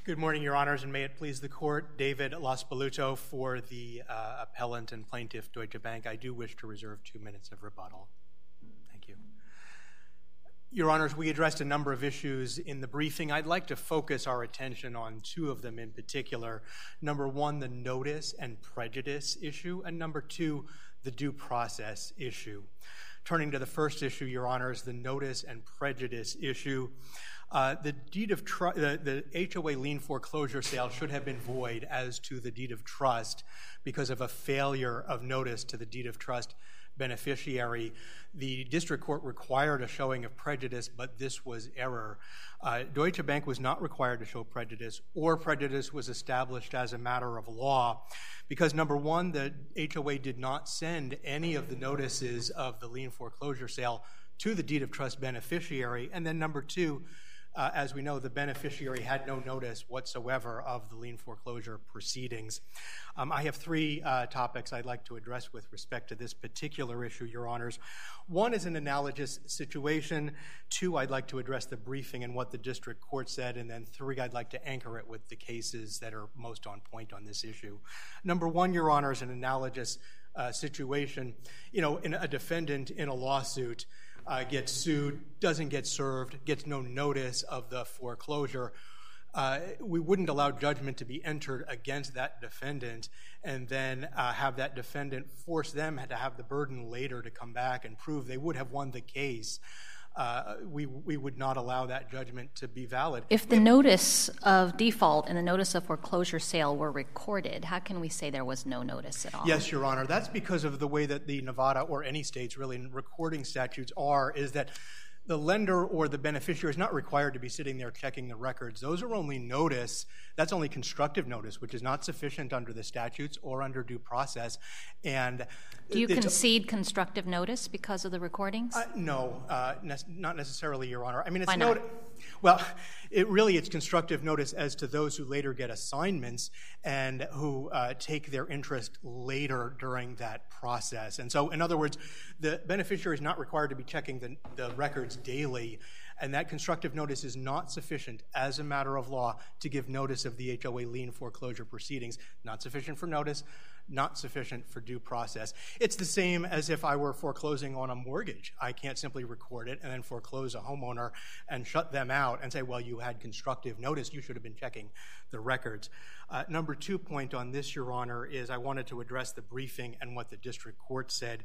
Good morning, Your Honors, and may it please the Court. David Laspoluto for the appellant and plaintiff, Deutsche Bank. I do wish to reserve 2 minutes of rebuttal. Thank you. Your Honors, we addressed a number of issues in the briefing. I'd like to focus our attention on two of them in particular. Number one, the notice and prejudice issue, and number two, the due process issue. Turning to the first issue, Your Honors, the notice and prejudice issue. The HOA lien foreclosure sale should have been void as to the deed of trust because of a failure of notice to the deed of trust beneficiary. The district court required a showing of prejudice, but this was error. Deutsche Bank was not required to show prejudice, or prejudice was established as a matter of law because, number one, the HOA did not send any of the notices of the lien foreclosure sale to the deed of trust beneficiary, and then number two, as we know, the beneficiary had no notice whatsoever of the lien foreclosure proceedings. I have three topics I'd like to address with respect to this particular issue, Your Honors. One is an analogous situation. Two, I'd like to address the briefing and what the district court said. And then three, I'd like to anchor it with the cases that are most on point on this issue. Number one, Your Honors, an analogous situation. In a defendant in a lawsuit gets sued, doesn't get served, gets no notice of the foreclosure, we wouldn't allow judgment to be entered against that defendant and then have that defendant force them to have the burden later to come back and prove they would have won the case. We would not allow that judgment to be valid. If the notice of default and the notice of foreclosure sale were recorded, how can we say there was no notice at all? Yes, Your Honor. That's because of the way that the Nevada or any states really recording statutes is that the lender or the beneficiary is not required to be sitting there checking the records. Those are only notice. That's only constructive notice, which is not sufficient under the statutes or under due process. And do you concede constructive notice because of the recordings? No, not necessarily, Your Honor. I mean, Why not? Well, it's constructive notice as to those who later get assignments and who take their interest later during that process. And so, in other words, the beneficiary is not required to be checking the records daily, and that constructive notice is not sufficient as a matter of law to give notice of the HOA lien foreclosure proceedings. Not sufficient for notice, not sufficient for due process. It's the same as if I were foreclosing on a mortgage. I can't simply record it and then foreclose a homeowner and shut them out and say, well, you had constructive notice. You should have been checking the records. Number 2 point on this, Your Honor, is I wanted to address the briefing and what the district court said.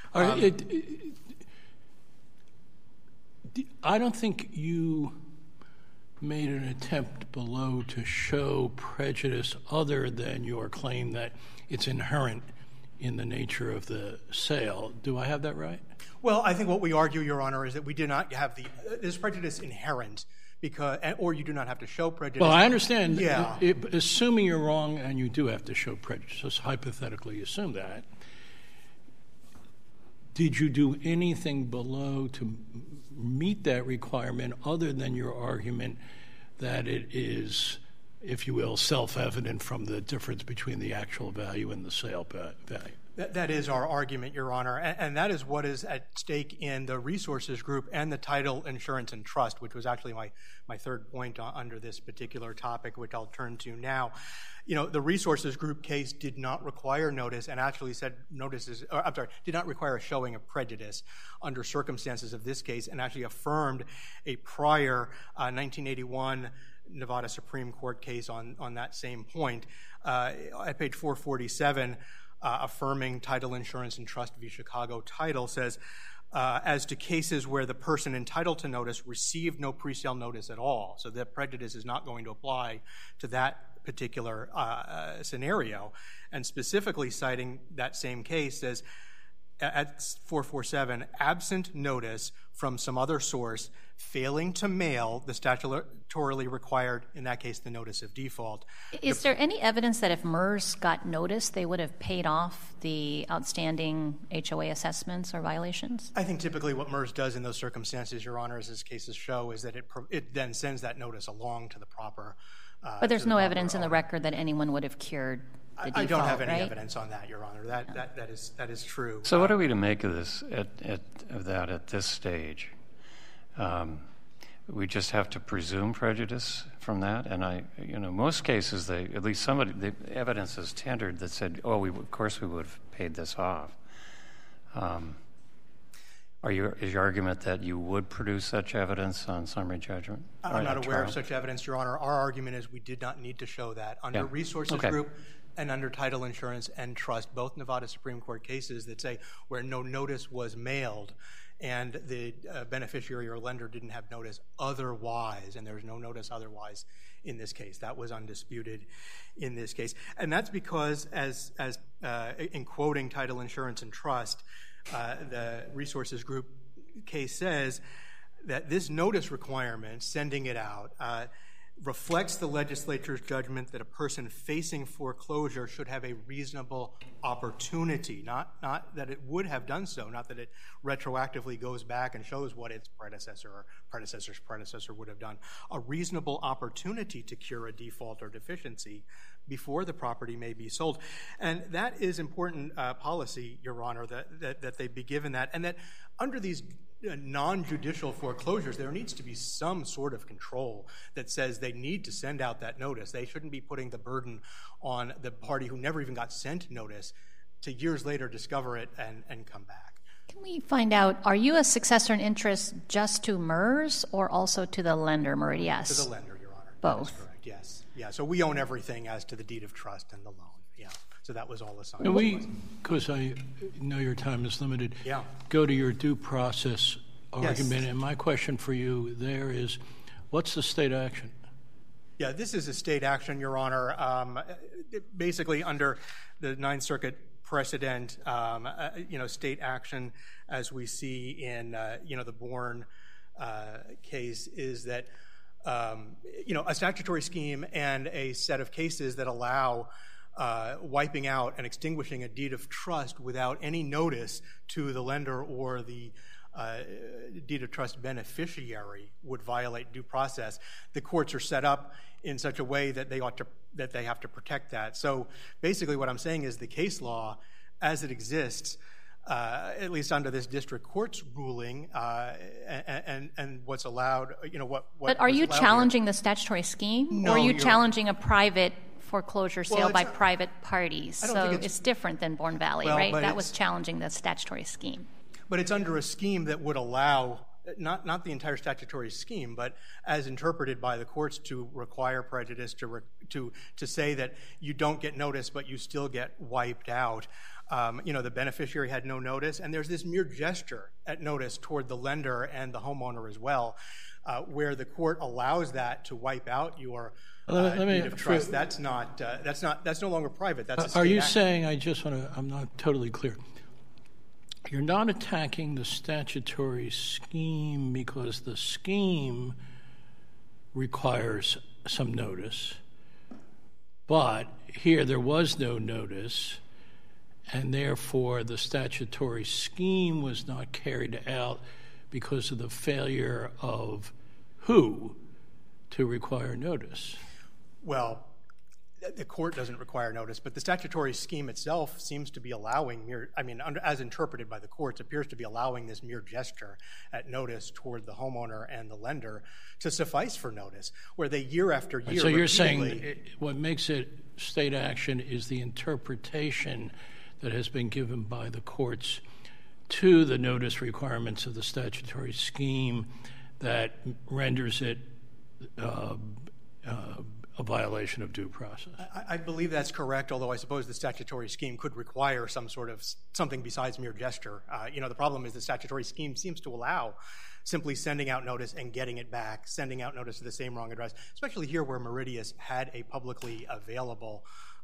I don't think you made an attempt below to show prejudice other than your claim that it's inherent in the nature of the sale. Do I have that right? Well, I think what we argue, Your Honor, is that we do not have is prejudice inherent or you do not have to show prejudice. Well, I understand. Yeah. Assuming you're wrong and you do have to show prejudice, just hypothetically assume that, did you do anything below to meet that requirement other than your argument that it is, if you will, self-evident from the difference between the actual value and the sale value? That is our argument, Your Honor, and that is what is at stake in the resources group and the title, insurance, and trust, which was actually my third point under this particular topic, which I'll turn to now. The resources group case did not require notice and actually said did not require a showing of prejudice under circumstances of this case and actually affirmed a prior 1981 Nevada Supreme Court case on that same point. At page 447, affirming title, insurance, and trust v. Chicago title says, as to cases where the person entitled to notice received no pre-sale notice at all, so that prejudice is not going to apply to that particular scenario. And specifically citing that same case says, at 447, absent notice from some other source failing to mail the statutorily required, in that case, the notice of default. Is there any evidence that if MERS got notice, they would have paid off the outstanding HOA assessments or violations? I think typically what MERS does in those circumstances, Your Honor, as these cases show, is that it then sends that notice along to the proper but there's no evidence in the record that anyone would have cured the default, I don't have any right? evidence on that, Your Honor. That is true. So what are we to make of this at this stage? we just have to presume prejudice from that? And most cases, at least the evidence is tendered that said, oh, of course we would have paid this off. Is your argument that you would produce such evidence on summary judgment? I'm not aware of such evidence, Your Honor. Our argument is we did not need to show that. Under Resources Group and under Title Insurance and Trust, both Nevada Supreme Court cases that say where no notice was mailed and the beneficiary or lender didn't have notice otherwise, and there's no notice otherwise in this case. That was undisputed in this case. And that's because, as in quoting Title Insurance and Trust, the Resources Group case says that this notice requirement, sending it out, reflects the legislature's judgment that a person facing foreclosure should have a reasonable opportunity, not that it would have done so, not that it retroactively goes back and shows what its predecessor or predecessor's predecessor would have done, a reasonable opportunity to cure a default or deficiency before the property may be sold. And that is important policy, Your Honor, that they be given that, and that under these non-judicial foreclosures, there needs to be some sort of control that says they need to send out that notice. They shouldn't be putting the burden on the party who never even got sent notice to years later discover it and come back. Can we find out, are you a successor in interest just to MERS or also to the lender, Meridias? To the lender, Your Honor. Both? That is correct, yes. Yeah, so we own everything as to the deed of trust and the loan, yeah. So that was all assigned. And because I know your time is limited, go to your due process argument. Yes. And my question for you there is, what's the state action? Yeah, this is a state action, Your Honor. Basically, under the Ninth Circuit precedent, state action, as we see in, the Bourne case, is that, a statutory scheme and a set of cases that allow wiping out and extinguishing a deed of trust without any notice to the lender or the deed of trust beneficiary would violate due process. The courts are set up in such a way that they have to protect that. So basically what I'm saying is the case law as it exists, at least under this district court's ruling, and what's allowed, But are you challenging the statutory scheme? No, or are you challenging a private foreclosure sale by private parties? So it's different than Bourne Valley, right? That was challenging the statutory scheme. But it's under a scheme that would allow, not the entire statutory scheme, but as interpreted by the courts to require prejudice, to say that you don't get notice but you still get wiped out. The beneficiary had no notice, and there's this mere gesture at notice toward the lender and the homeowner as well, where the court allows that to wipe out your deed of trust. That's no longer private. That's a state Are you action. saying, I'm not totally clear, you're not attacking the statutory scheme because the scheme requires some notice, but here there was no notice, and therefore the statutory scheme was not carried out because of the failure of who to require notice? Well, the court doesn't require notice, but the statutory scheme itself seems to be allowing as interpreted by the courts, appears to be allowing this mere gesture at notice toward the homeowner and the lender to suffice for notice, where they year after year. So you're saying what makes it state action is the interpretation that has been given by the courts to the notice requirements of the statutory scheme that renders it a violation of due process. I believe that's correct, although I suppose the statutory scheme could require something besides mere gesture. The problem is the statutory scheme seems to allow simply sending out notice and getting it back, sending out notice to the same wrong address, especially here where Meridias had a publicly available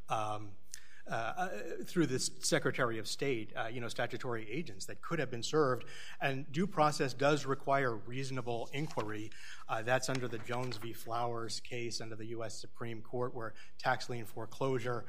through the Secretary of State, statutory agents that could have been served. And due process does require reasonable inquiry. That's under the Jones v. Flowers case under the U.S. Supreme Court, where tax lien foreclosure,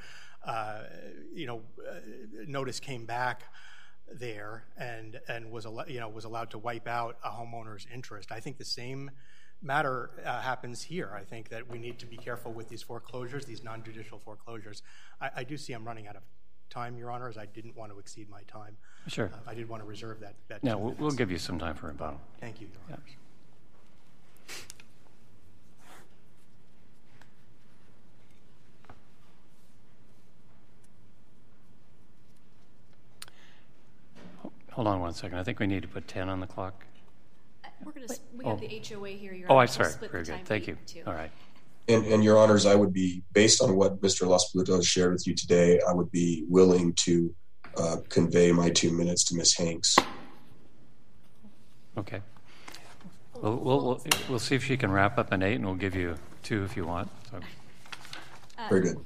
notice came back there and was allowed to wipe out a homeowner's interest. I think the same matter happens here. I think that we need to be careful with these foreclosures, these non-judicial foreclosures. I do see I'm running out of time, Your Honors. I didn't want to exceed my time. Sure. I did want to reserve that. Yeah, we'll give you some time for rebuttal. Thank you, Your Honors. Hold on one second. I think we need to put 10 on the clock. We have the HOA here. Oh, I'm sorry. Very good. Thank you. All right. And Your Honors, I would be, based on what Mr. Laspluto has shared with you today, I would be willing to convey my 2 minutes to Ms. Hanks. Okay. We'll see if she can wrap up in 8, and we'll give you 2 if you want. So. Very good.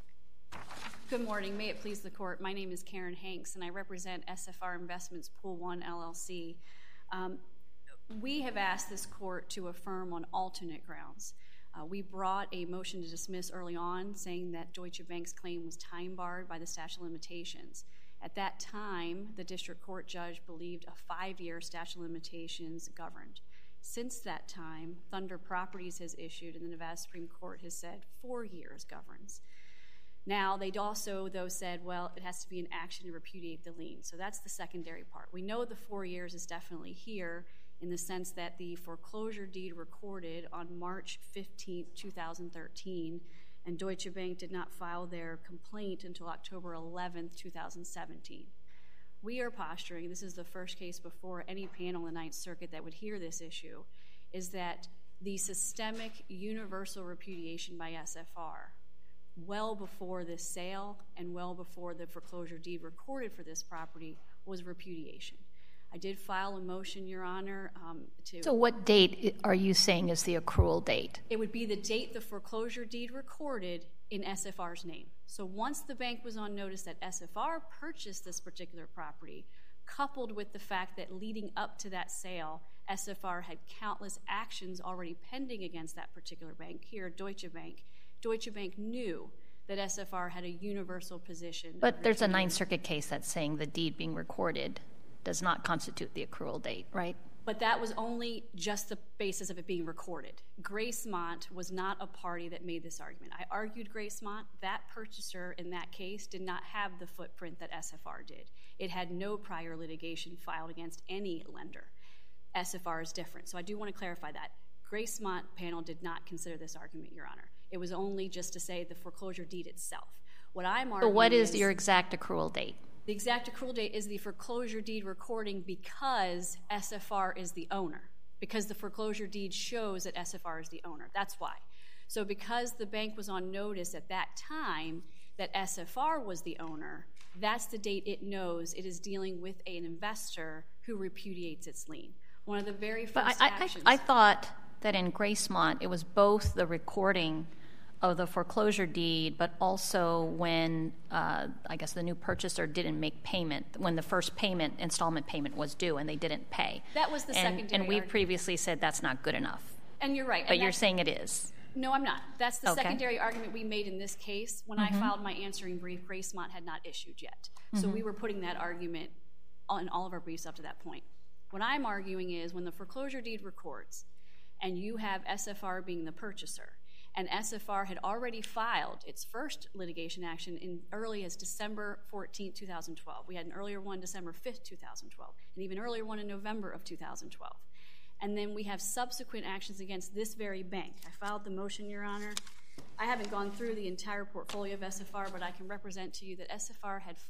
Good morning. May it please the Court. My name is Karen Hanks, and I represent SFR Investments Pool 1 LLC. We have asked this Court to affirm on alternate grounds. We brought a motion to dismiss early on, saying that Deutsche Bank's claim was time-barred by the statute of limitations. At that time, the district court judge believed a 5-year statute of limitations governed. Since that time, Thunder Properties has issued, and the Nevada Supreme Court has said 4 years governs. Now, they'd also, though, said, well, it has to be an action to repudiate the lien. So that's the secondary part. We know the 4 years is definitely here in the sense that the foreclosure deed recorded on March 15, 2013, and Deutsche Bank did not file their complaint until October 11, 2017. We are posturing, this is the first case before any panel in the Ninth Circuit that would hear this issue, is that the systemic universal repudiation by SFR, well before this sale and well before the foreclosure deed recorded for this property, was repudiation. I did file a motion, Your Honor, to... So what date are you saying is the accrual date? It would be the date the foreclosure deed recorded in SFR's name. So once the bank was on notice that SFR purchased this particular property, coupled with the fact that leading up to that sale, SFR had countless actions already pending against that particular bank, here Deutsche Bank knew that SFR had a universal position. But there's a Ninth Circuit case that's saying the deed being recorded does not constitute the accrual date, right? But that was only just the basis of it being recorded. Gracemont was not a party that made this argument. I argued Gracemont. That purchaser in that case did not have the footprint that SFR did. It had no prior litigation filed against any lender. SFR is different. So I do want to clarify that. Gracemont panel did not consider this argument, Your Honor. It was only just to say the foreclosure deed itself. What I'm arguing So what is your exact accrual date? The exact accrual date is the foreclosure deed recording because SFR is the owner, because the foreclosure deed shows that SFR is the owner. That's why. So because the bank was on notice at that time that SFR was the owner, that's the date it knows it is dealing with an investor who repudiates its lien. One of the very first actions... I thought that in Gracemont it was both the recording of the foreclosure deed, but also when, I guess, the new purchaser didn't make payment, when the first installment payment was due and they didn't pay. That was the secondary And we argument. previously said that's not good enough. And you're right. But you're saying it is. No, I'm not. That's the Okay. secondary argument we made in this case. When I filed my answering brief, Gracemont had not issued yet. So we were putting that argument on all of our briefs up to that point. What I'm arguing is when the foreclosure deed records and you have SFR being the purchaser, and SFR had already filed its first litigation action in early as December 14, 2012. We had an earlier one December 5, 2012, an even earlier one in November of 2012. And then we have subsequent actions against this very bank. I filed the motion, Your Honor. I haven't gone through the entire portfolio of SFR, but I can represent to you that SFR had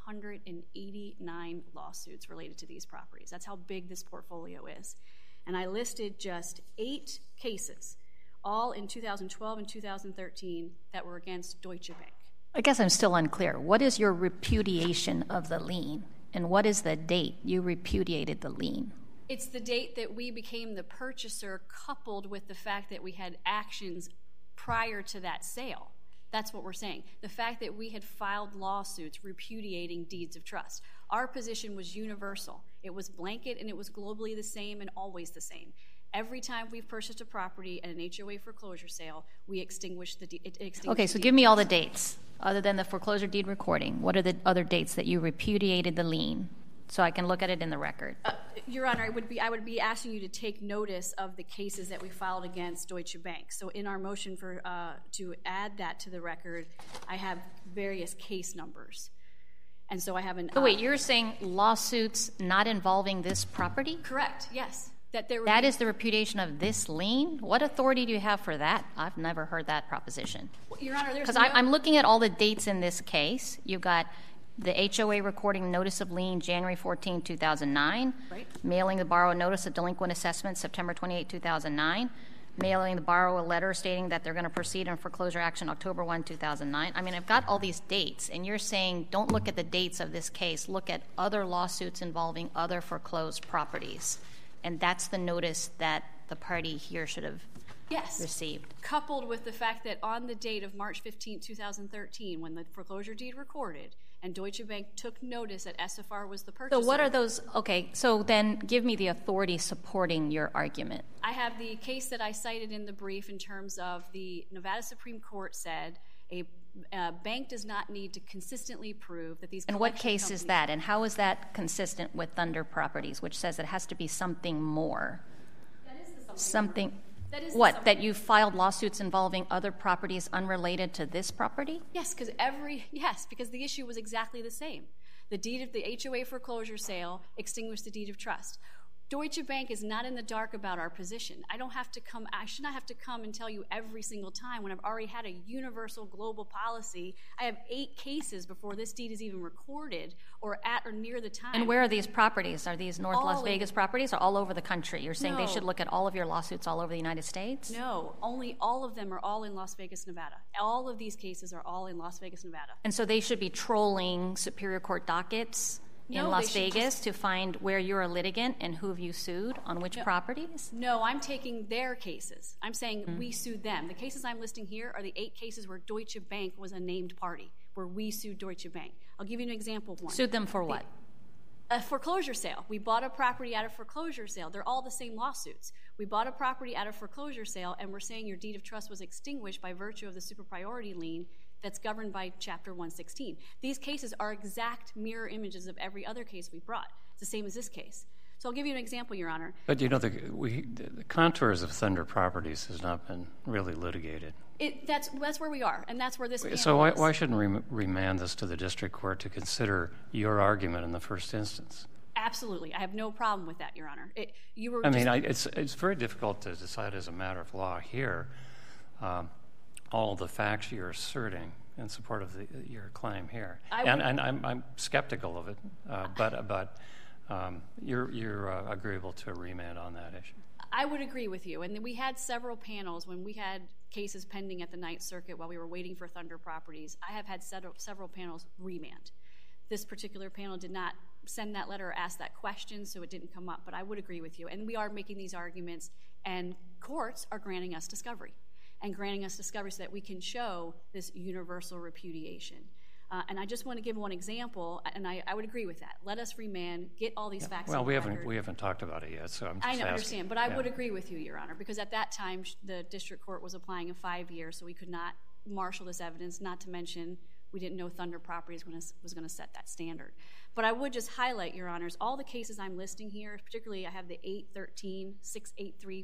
589 lawsuits related to these properties. That's how big this portfolio is. And I listed just 8 cases, all in 2012 and 2013, that were against Deutsche Bank. I guess I'm still unclear. What is your repudiation of the lien? And what is the date you repudiated the lien? It's the date that we became the purchaser, coupled with the fact that we had actions prior to that sale. That's what we're saying. The fact that we had filed lawsuits repudiating deeds of trust. Our position was universal. It was blanket and it was globally the same and always the same. Every time we've purchased a property at an HOA foreclosure sale, we extinguish the deed. Okay, so give me all the dates. Other than the foreclosure deed recording, what are the other dates that you repudiated the lien? So I can look at it in the record. Your Honor, I would be asking you to take notice of the cases that we filed against Deutsche Bank. So in our motion for to add that to the record, I have various case numbers. And so I have an... So wait, you're saying lawsuits not involving this property? Correct, yes. That is the repudiation of this lien? What authority do you have for that? I've never heard that proposition. Your Honor, there's because I'm looking at all the dates in this case. You've got The HOA recording notice of lien January 14, 2009. Right. Mailing the borrower notice of delinquent assessment September 28, 2009. Mailing the borrower a letter stating that they're going to proceed in foreclosure action October 1, 2009. I mean, I've got all these dates, and you're saying don't look at the dates of this case. Look at other lawsuits involving other foreclosed properties. And that's the notice that the party here should have received. Coupled with the fact that on the date of March 15, 2013, when the foreclosure deed recorded, and Deutsche Bank took notice that SFR was the purchaser. So what are those? Okay, so then give me the authority supporting your argument. I have the case that I cited in the brief in terms of the Nevada Supreme Court said a bank does not need to consistently prove that these And what case is that? And how is that consistent with Thunder Properties, which says it has to be something more? That is the something. That is what? That you filed lawsuits involving other properties unrelated to this property? Yes, because the issue was exactly the same. The deed of the HOA foreclosure sale extinguished the deed of trust. Deutsche Bank is not in the dark about our position. I should not have to come and tell you every single time when I've already had a universal global policy. I have 8 cases before this deed is even recorded or at or near the time. And where are these properties? Are these North Las Vegas properties or all over the country? You're saying they should look at all of your lawsuits all over the United States? No, only all of them are all in Las Vegas, Nevada. All of these cases are all in Las Vegas, Nevada. And so they should be trolling Superior Court dockets in Las Vegas to find where you're a litigant and who have you sued on which properties? No, I'm taking their cases. I'm saying we sued them. The cases I'm listing here are the 8 cases where Deutsche Bank was a named party, where we sued Deutsche Bank. I'll give you an example of one. Sued them for what? A foreclosure sale. We bought a property at a foreclosure sale. They're all the same lawsuits. We bought a property at a foreclosure sale, and we're saying your deed of trust was extinguished by virtue of the super priority lien that's governed by Chapter 116. These cases are exact mirror images of every other case we brought. It's the same as this case. So I'll give you an example, Your Honor. But you know, the contours of Thunder Properties has not been really litigated. That's where we are, and that's where this panel is. So why shouldn't remand this to the district court to consider your argument in the first instance? Absolutely. I have no problem with that, Your Honor. It's very difficult to decide as a matter of law here all the facts you're asserting in support of your claim here. And I'm skeptical of it, but you're agreeable to a remand on that issue. I would agree with you. And we had several panels when we had cases pending at the Ninth Circuit while we were waiting for Thunder Properties. I have had several panels remand. This particular panel did not send that letter or ask that question, so it didn't come up. But I would agree with you. And we are making these arguments, and courts are granting us discovery. And granting us discovery so that we can show this universal repudiation. And I just want to give one example, and I would agree with that. Let us remand, get all these facts. Well, we haven't talked about it yet, so I'm just asking. I understand, but I would agree with you, Your Honor, because at that time the district court was applying a 5 year, so we could not marshal this evidence. Not to mention we didn't know Thunder Properties was going to set that standard. But I would just highlight, Your Honors, all the cases I'm listing here. Particularly, I have the 813 683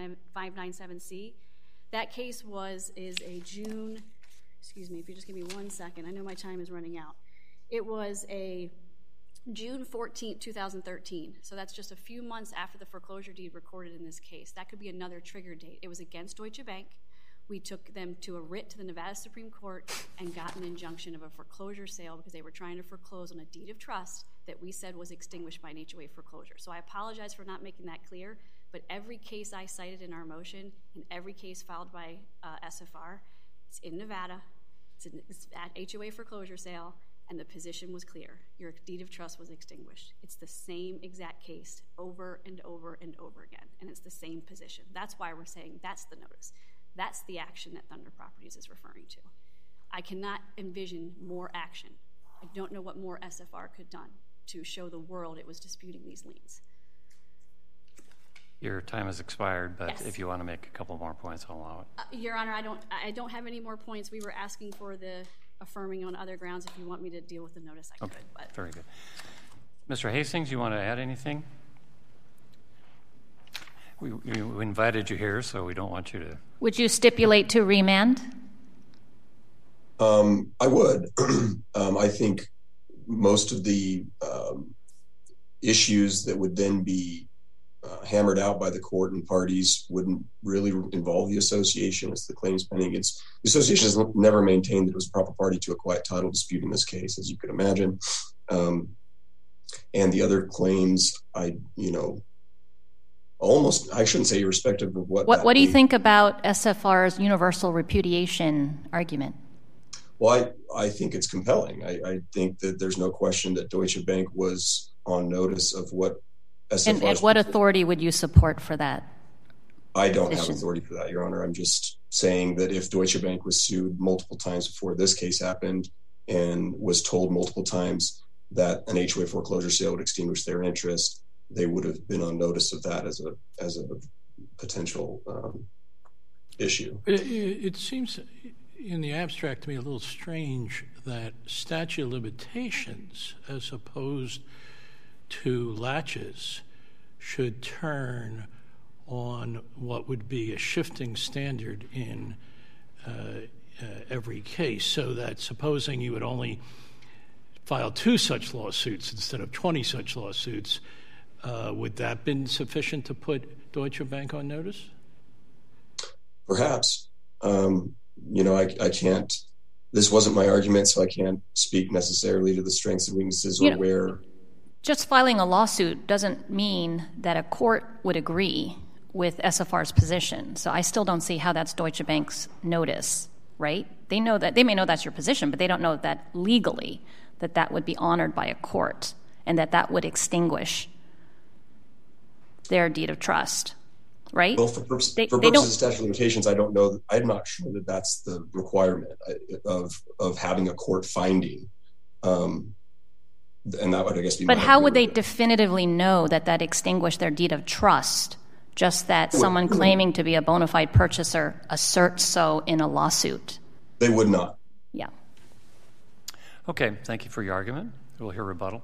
597C. That case is a June, excuse me, if you just give me 1 second. I know my time is running out. It was a June 14, 2013. So that's just a few months after the foreclosure deed recorded in this case. That could be another trigger date. It was against Deutsche Bank. We took them to a writ to the Nevada Supreme Court and got an injunction of a foreclosure sale because they were trying to foreclose on a deed of trust that we said was extinguished by an HOA foreclosure. So I apologize for not making that clear. But every case I cited in our motion, and every case filed by SFR, it's in Nevada, it's at HOA foreclosure sale, and the position was clear. Your deed of trust was extinguished. It's the same exact case over and over and over again, and it's the same position. That's why we're saying that's the notice. That's the action that Thunder Properties is referring to. I cannot envision more action. I don't know what more SFR could have done to show the world it was disputing these liens. Your time has expired, but Yes. If you want to make a couple more points, I'll allow it. Your Honor, I don't have any more points. We were asking for the affirming on other grounds. If you want me to deal with the notice, I could. But. Very good. Mr. Hastings, you want to add anything? We invited you here, so we don't want you to... Would you stipulate to remand? I would. I think most of the issues that would then be hammered out by the court and parties wouldn't really involve the association as the claims pending against. The association has never maintained that it was a proper party to a quiet title dispute in this case, as you could imagine. And the other claims, I shouldn't say irrespective of what do you think about SFR's universal repudiation argument? Well, I think it's compelling. I think that there's no question that Deutsche Bank was on notice of what SFR. And what authority would you support for that? I don't have authority for that, Your Honor. I'm just saying that if Deutsche Bank was sued multiple times before this case happened and was told multiple times that an HOA foreclosure sale would extinguish their interest, they would have been on notice of that as a potential issue. It seems in the abstract to me a little strange that statute of limitations as opposed to latches should turn on what would be a shifting standard in every case, so that supposing you would only file 2 such lawsuits instead of 20 such lawsuits, would that have been sufficient to put Deutsche Bank on notice? Perhaps. I can't, this wasn't my argument, so I can't speak necessarily to the strengths and weaknesses or where. Just filing a lawsuit doesn't mean that a court would agree with SFR's position. So I still don't see how that's Deutsche Bank's notice, right? They know that, they may know that's your position, but they don't know that legally that would be honored by a court and that would extinguish their deed of trust, right? Well, for purposes of statute of limitations, I don't know. I'm not sure that that's the requirement of having a court finding. And that would, I guess, be. But how would they definitively know that extinguished their deed of trust? Just that someone claiming to be a bona fide purchaser asserts so in a lawsuit? They would not. Yeah. Okay, thank you for your argument. We'll hear rebuttal.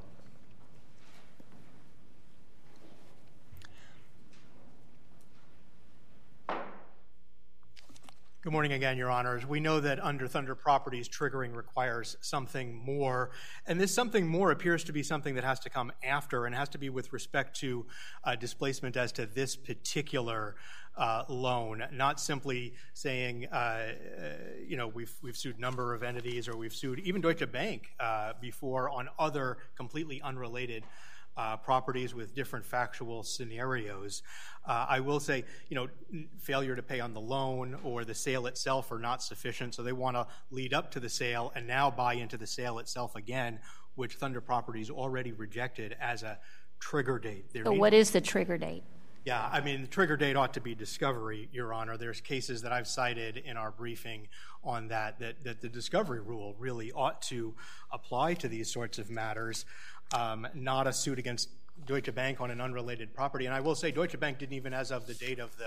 Good morning again, Your Honors. We know that under Thunder Properties, triggering requires something more, and this something more appears to be something that has to come after and has to be with respect to displacement as to this particular loan, not simply saying, we've sued a number of entities or we've sued even Deutsche Bank before on other completely unrelated properties with different factual scenarios. I will say, failure to pay on the loan or the sale itself are not sufficient, so they want to lead up to the sale and now buy into the sale itself again, which Thunder Properties already rejected as a trigger date. So what is the trigger date? Yeah, the trigger date ought to be discovery, Your Honor. There's cases that I've cited in our briefing on that the discovery rule really ought to apply to these sorts of matters, not a suit against Deutsche Bank on an unrelated property. And I will say Deutsche Bank didn't even, as of the date of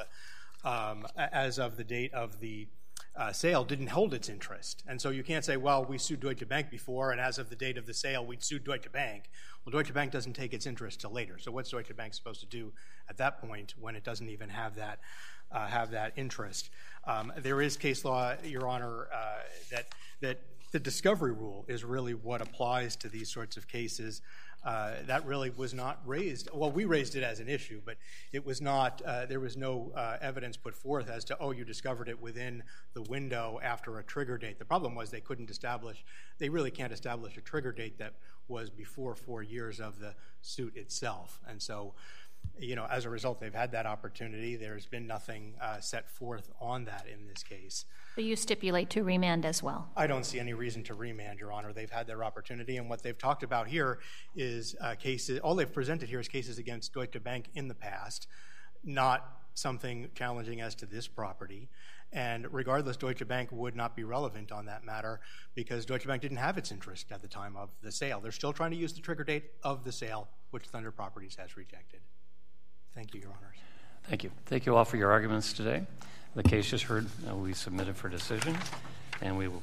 the sale, didn't hold its interest. And so you can't say, well, we sued Deutsche Bank before, and as of the date of the sale, we'd sued Deutsche Bank. Well, Deutsche Bank doesn't take its interest till later. So what's Deutsche Bank supposed to do at that point when it doesn't even have that interest? There is case law, Your Honor, that the discovery rule is really what applies to these sorts of cases. That really was not raised. Well, we raised it as an issue, but it was not. There was no evidence put forth as to, you discovered it within the window after a trigger date. The problem was they really can't establish a trigger date that was before 4 years of the suit itself. And so, as a result, they've had that opportunity. There's been nothing set forth on that in this case. But you stipulate to remand as well? I don't see any reason to remand, Your Honor. They've had their opportunity, and what they've talked about here is cases. All they've presented here is cases against Deutsche Bank in the past, not something challenging as to this property. And regardless, Deutsche Bank would not be relevant on that matter because Deutsche Bank didn't have its interest at the time of the sale. They're still trying to use the trigger date of the sale, which Thunder Properties has rejected. Thank you, Your Honors. Thank you. Thank you all for your arguments today. The case just heard will be submitted for decision, and we will